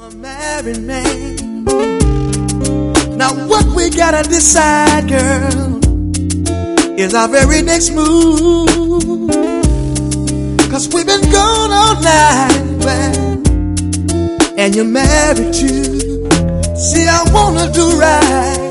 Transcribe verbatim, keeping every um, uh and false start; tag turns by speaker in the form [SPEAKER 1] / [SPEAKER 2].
[SPEAKER 1] a married man. Now what we gotta decide, girl, is our very next move. Cause we've been gone all night, man, and you're married too. See, I wanna do right